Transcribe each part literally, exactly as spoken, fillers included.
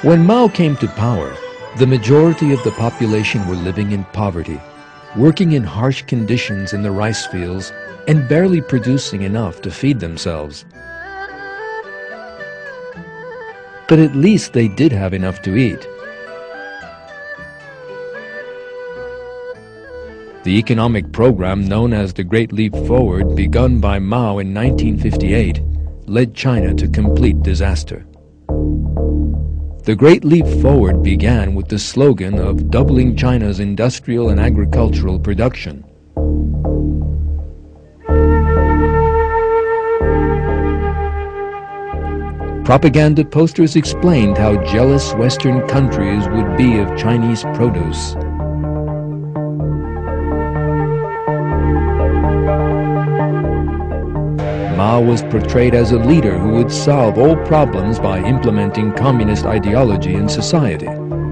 When Mao came to power, the majority of the population were living in poverty, working in harsh conditions in the rice fields and barely producing enough to feed themselves. But at least they did have enough to eat. The economic program known as the Great Leap Forward, begun by Mao in nineteen fifty-eight, led China to complete disaster. The Great Leap Forward began with the slogan of doubling China's industrial and agricultural production. Propaganda posters explained how jealous Western countries would be of Chinese produce. Mao was portrayed as a leader who would solve all problems by implementing communist ideology in society.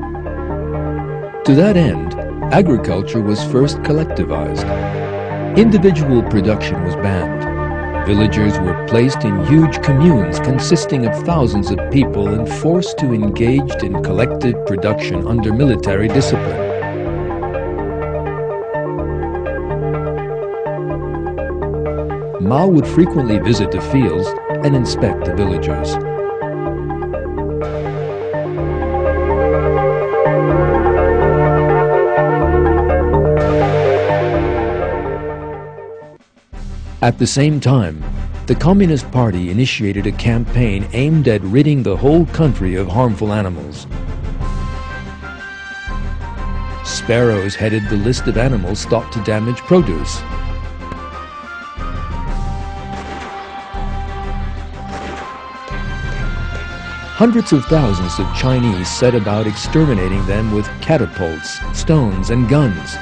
To that end, agriculture was first collectivized. Individual production was banned. Villagers were placed in huge communes consisting of thousands of people and forced to engage in collective production under military discipline. Mao would frequently visit the fields and inspect the villagers. At the same time, the Communist Party initiated a campaign aimed at ridding the whole country of harmful animals. Sparrows headed the list of animals thought to damage produce. Hundreds of thousands of Chinese set about exterminating them with catapults, stones, and guns.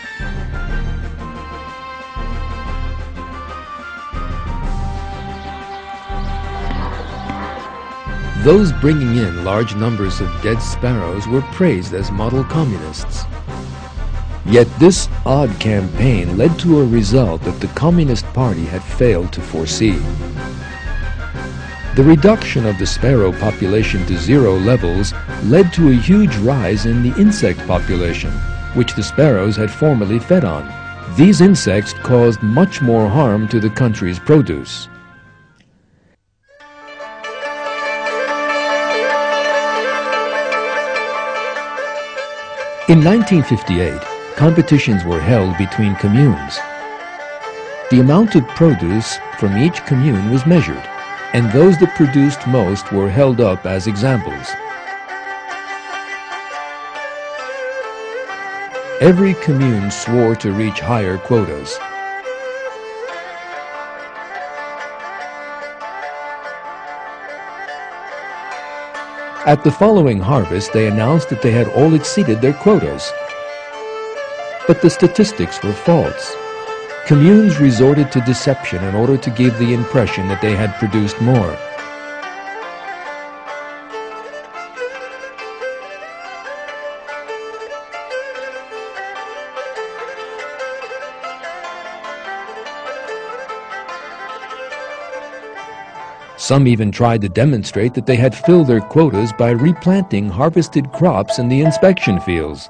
Those bringing in large numbers of dead sparrows were praised as model communists. Yet this odd campaign led to a result that the Communist Party had failed to foresee. The reduction of the sparrow population to zero levels led to a huge rise in the insect population, which the sparrows had formerly fed on. These insects caused much more harm to the country's produce. In nineteen fifty-eight, competitions were held between communes. The amount of produce from each commune was measured, and those that produced most were held up as examples. Every commune swore to reach higher quotas. At the following harvest, they announced that they had all exceeded their quotas. But the statistics were false. Communes resorted to deception in order to give the impression that they had produced more. Some even tried to demonstrate that they had filled their quotas by replanting harvested crops in the inspection fields.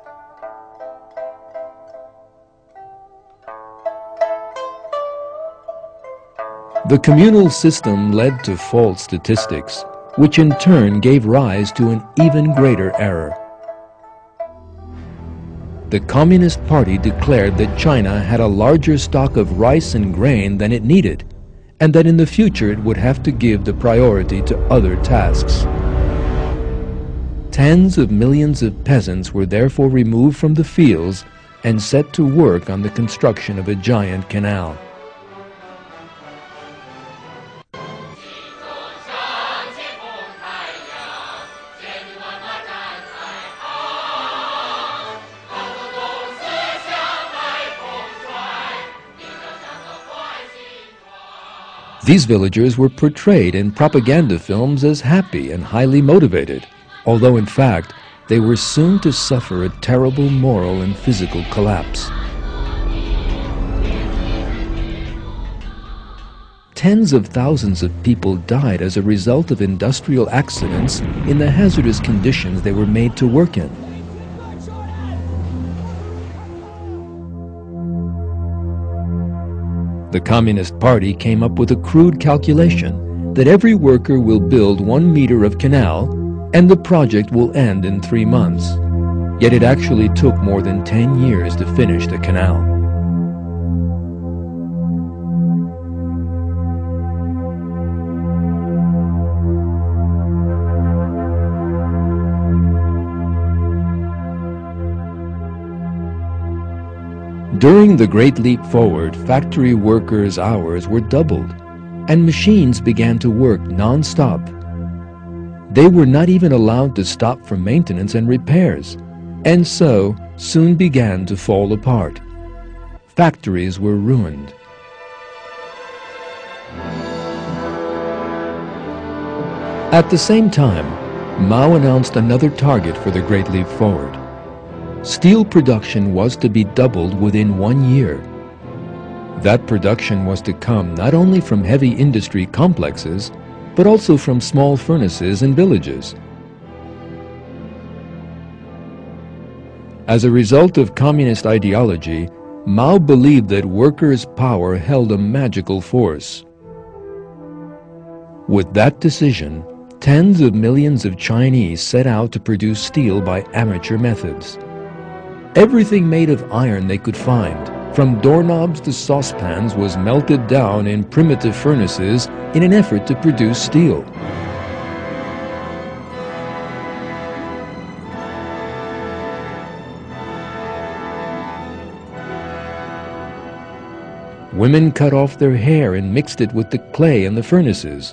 The communal system led to false statistics, which in turn gave rise to an even greater error. The Communist Party declared that China had a larger stock of rice and grain than it needed, and that in the future it would have to give the priority to other tasks. Tens of millions of peasants were therefore removed from the fields and set to work on the construction of a giant canal. These villagers were portrayed in propaganda films as happy and highly motivated, although in fact they were soon to suffer a terrible moral and physical collapse. tens of thousands of people died as a result of industrial accidents in the hazardous conditions they were made to work in. The Communist Party came up with a crude calculation that every worker will build one meter of canal and the project will end in three months. Yet it actually took more than ten years to finish the canal. During the Great Leap Forward, factory workers' hours were doubled, and machines began to work non-stop. They were not even allowed to stop for maintenance and repairs, and so soon began to fall apart. Factories were ruined. At the same time, Mao announced another target for the Great Leap Forward. Steel production was to be doubled within one year. That production was to come not only from heavy industry complexes, but also from small furnaces in villages. As a result of communist ideology, Mao believed that workers' power held a magical force. With that decision, tens of millions of Chinese set out to produce steel by amateur methods. Everything made of iron they could find, from doorknobs to saucepans, was melted down in primitive furnaces in an effort to produce steel. Women cut off their hair and mixed it with the clay in the furnaces.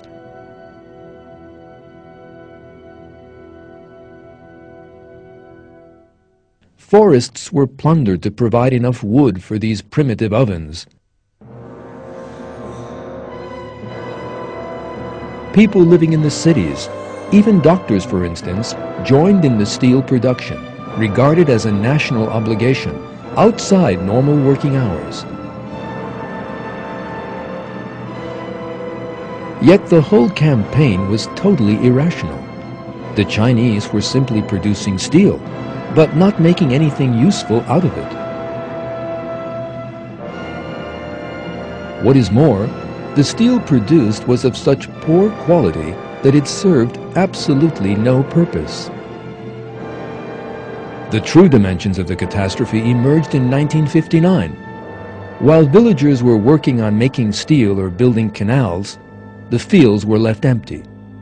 Forests were plundered to provide enough wood for these primitive ovens. People living in the cities, even doctors for instance, joined in the steel production, regarded as a national obligation, outside normal working hours. Yet the whole campaign was totally irrational. The Chinese were simply producing steel, but not making anything useful out of it. What is more, the steel produced was of such poor quality that it served absolutely no purpose. The true dimensions of the catastrophe emerged in nineteen fifty-nine. While villagers were working on making steel or building canals, the fields were left empty.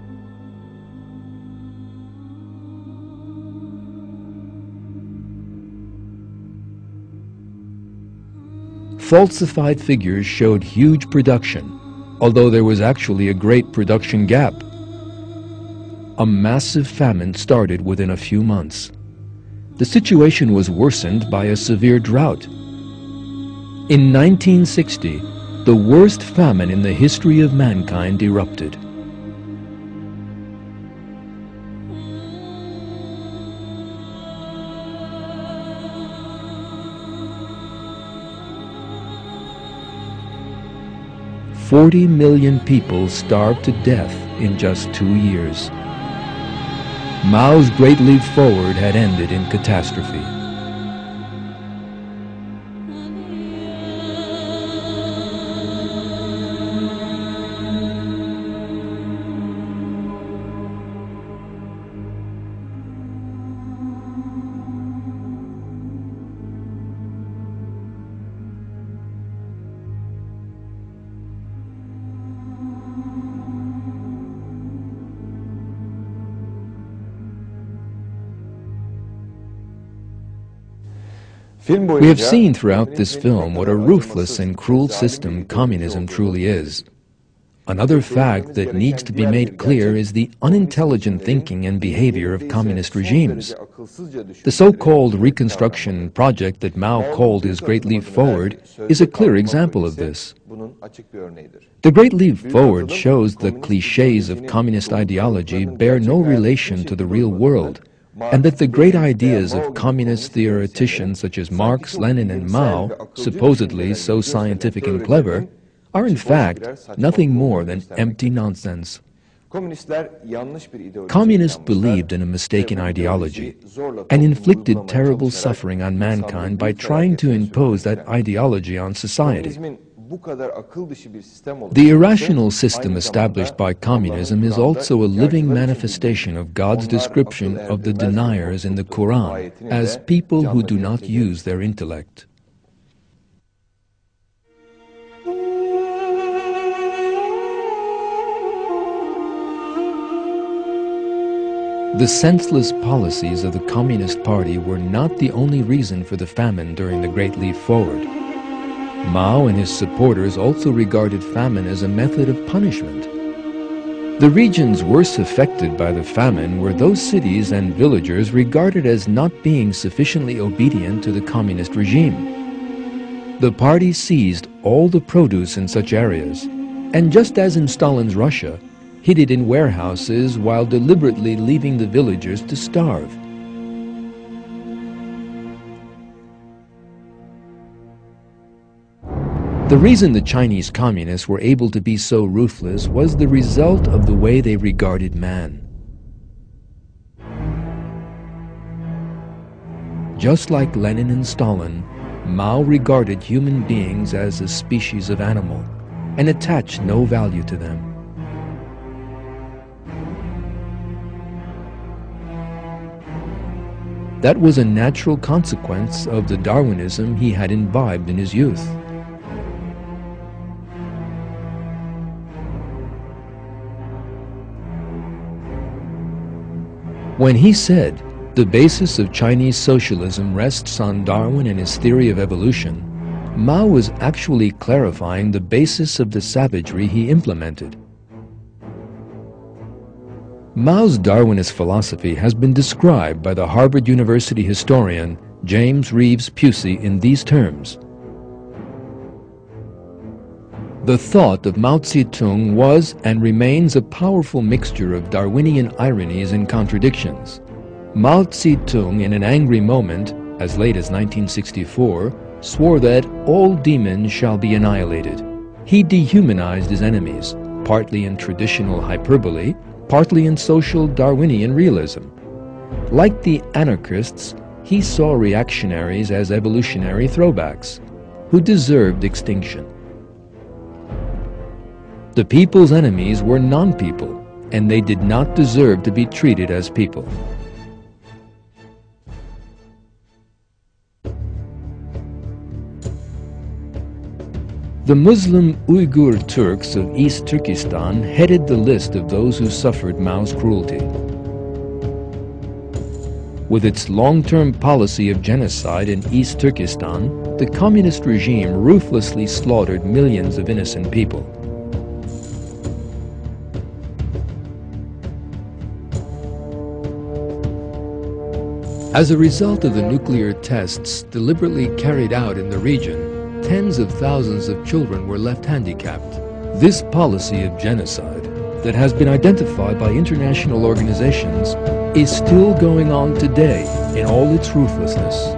Falsified figures showed huge production, although there was actually a great production gap. A massive famine started within a few months. The situation was worsened by a severe drought. In nineteen sixty, the worst famine in the history of mankind erupted. Forty million people starved to death in just two years. Mao's Great Leap Forward had ended in catastrophe. We have seen throughout this film what a ruthless and cruel system communism truly is. Another fact that needs to be made clear is the unintelligent thinking and behavior of communist regimes. The so-called Reconstruction project that Mao called his Great Leap Forward is a clear example of this. The Great Leap Forward shows the clichés of communist ideology bear no relation to the real world, and that the great ideas of communist theoreticians such as Marx, Lenin, and Mao, supposedly so scientific and clever, are in fact nothing more than empty nonsense. Communists believed in a mistaken ideology and inflicted terrible suffering on mankind by trying to impose that ideology on society. The irrational system established by communism is also a living manifestation of God's description of the deniers in the Quran as people who do not use their intellect. The senseless policies of the Communist Party were not the only reason for the famine during the Great Leap Forward. Mao and his supporters also regarded famine as a method of punishment. The regions worst affected by the famine were those cities and villagers regarded as not being sufficiently obedient to the communist regime. The party seized all the produce in such areas, and just as in Stalin's Russia, hid it in warehouses while deliberately leaving the villagers to starve. The reason the Chinese communists were able to be so ruthless was the result of the way they regarded man. Just like Lenin and Stalin, Mao regarded human beings as a species of animal and attached no value to them. That was a natural consequence of the Darwinism he had imbibed in his youth. When he said, "The basis of Chinese socialism rests on Darwin and his theory of evolution," Mao was actually clarifying the basis of the savagery he implemented. Mao's Darwinist philosophy has been described by the Harvard University historian James Reeves Pusey in these terms. The thought of Mao Zedong was and remains a powerful mixture of Darwinian ironies and contradictions. Mao Zedong, in an angry moment, as late as nineteen sixty-four, swore that all demons shall be annihilated. He dehumanized his enemies, partly in traditional hyperbole, partly in social Darwinian realism. Like the anarchists, he saw reactionaries as evolutionary throwbacks, who deserved extinction. The people's enemies were non-people, and they did not deserve to be treated as people. The Muslim Uyghur Turks of East Turkestan headed the list of those who suffered Mao's cruelty. With its long-term policy of genocide in East Turkestan, the communist regime ruthlessly slaughtered millions of innocent people. As a result of the nuclear tests deliberately carried out in the region, tens of thousands of children were left handicapped. This policy of genocide, that has been identified by international organizations, is still going on today in all its ruthlessness.